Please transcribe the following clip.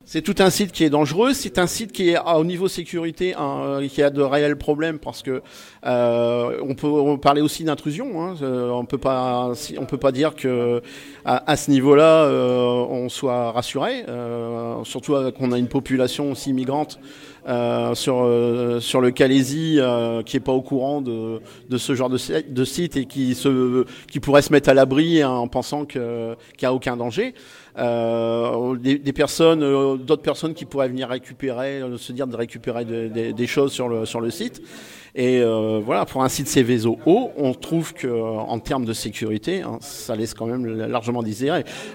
C'est tout un site qui est dangereux. C'est un site qui est au niveau sécurité, qui a de réels problèmes parce que on peut parler aussi d'intrusion. Hein. On peut pas dire que à ce niveau-là, on soit rassuré. Surtout qu'on a une population aussi migrante sur le Calaisis qui est pas au courant de ce genre de site et qui pourrait se mettre à l'abri en pensant qu'il y a aucun danger. Des personnes, d'autres personnes qui pourraient venir récupérer, se dire de récupérer des choses sur le site. Et voilà, pour un site Céveso haut, on trouve que en termes de sécurité, hein, ça laisse quand même largement désirer.